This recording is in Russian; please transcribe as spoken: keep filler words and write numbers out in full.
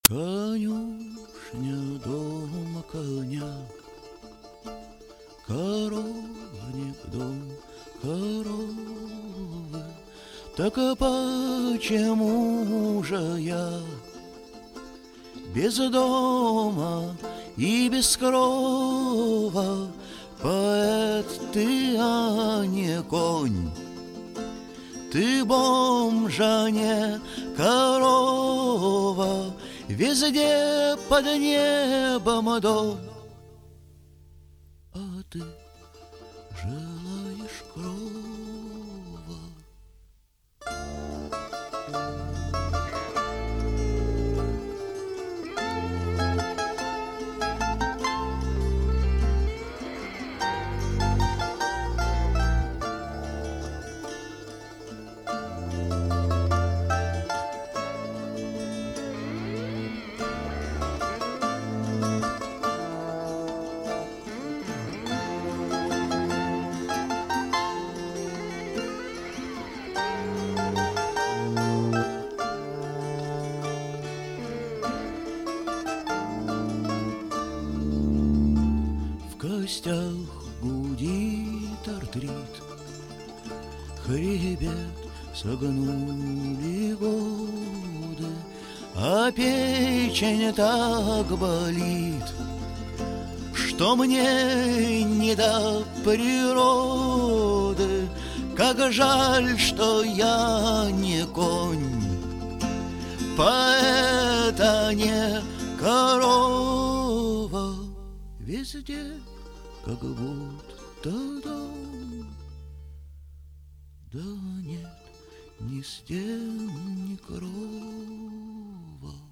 Конюшня дома коня, коровник дом коровы. Так а почему же я без дома и без крова? Поэт ты, а не конь. Ты бомж, а не корова. Везде под небом дом, а ты желаешь крова. В костях гудит артрит, хребет согнули годы, а печень так болит, что мне не до природы. Как жаль, что я не конь, поэт, а не корова. Везде как будто дом, да нет ни стен, ни крова.